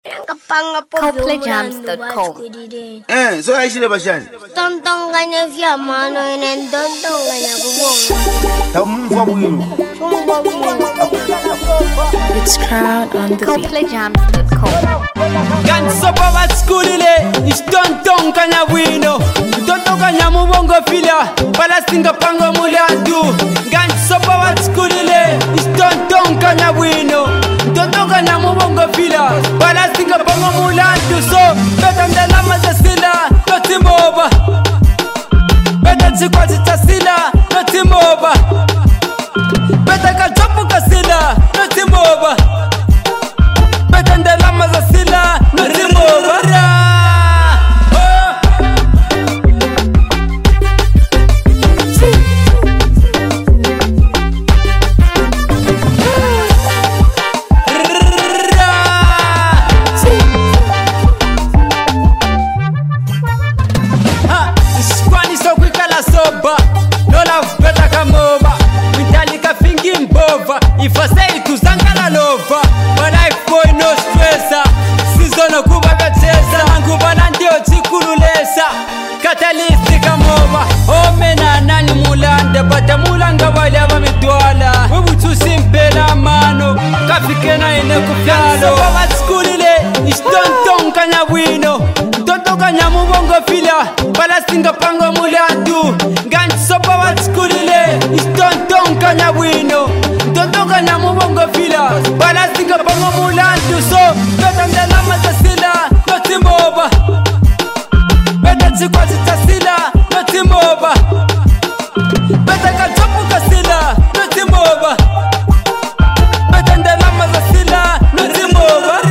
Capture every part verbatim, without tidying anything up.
Coplejams dot com. Eh, so aishile bashani. Tontonganya vya mano ine ntontonganya kubonga. Tamumva bwino. It's crowd on the Coplejams dot com. Kansopa batskulile isitontonganya bwino. Tontonganya mubongo fila balasinga pango mulandu. Kansopa batskulile isitontonganya bwino. Tontonganya mubongo fila balasinga pango mulandu. So beta mdalama zasila notimoba. Beta chikwati tasila notimoba. Beta kachopu kasila notimoba. Beta mdalama zasila notimoba. If I say to Zangala Lova, my life boy no stressa. Season of Kuba Gatesa, and Kubalandio Chikulesa. Catalyst Kamova, oh mena nani mulanda, but the mulanga whatever me dwala. We would to simpela mano, Kafikena in the Kufalo. At school, it's Tonton Kanyawino, Tonton Kanyamubongo Fila, Palasinga Pango Mulandu, Gansopa at school, it's Tonton Kanyawino. Tontoka na mubongo fila balasinga pango mulandu. So beta mdalama tasila notimoba. Beta chikwati tasila notimoba. Beta kachopu kasila notimoba. Beta mdalama tasila notimoba.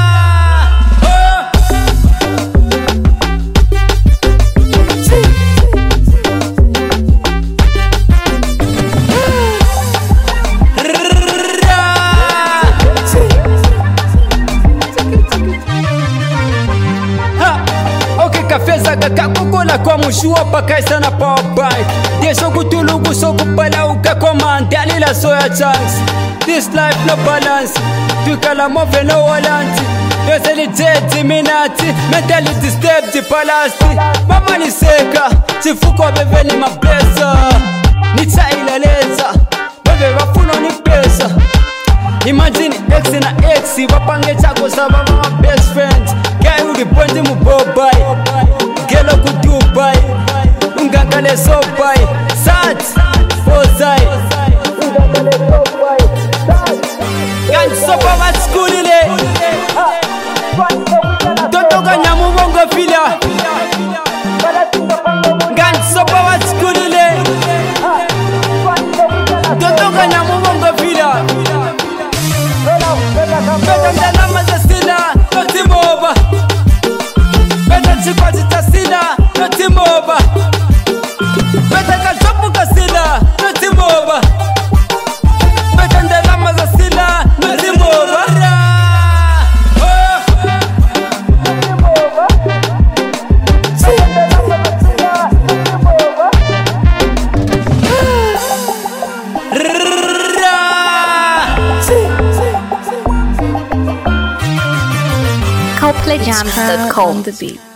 Kafeza kakakokola kwa mushua pakaisa na power bike. Desho kutulugu so kupala uka command alila soya chance. This life no balance. Tukala move no walanti. Yoseli tete minati. Mentally disturbed palasti. Mama ni seka. Chifuko bebe ni mablesa. Nita ilaleza. Bebe wafuno ni pesa. Imagine X na X. Wapange chako sababa my best friends. Guy uli ponji mubobai. Gelo ku Dubai. Ungangale sobai. Sat Ozai. Ungangale sobai. Gansopa batskulile Tontoka nyamubongo fila Gansopa batskulile Tontoka nyamubongo fila Beta mdalama zasila notimoba. Beta chikwati tasila notimoba. Beta kachopu kasila notimoba. Beta mdalama zasila notimoba. Coplejams dot com.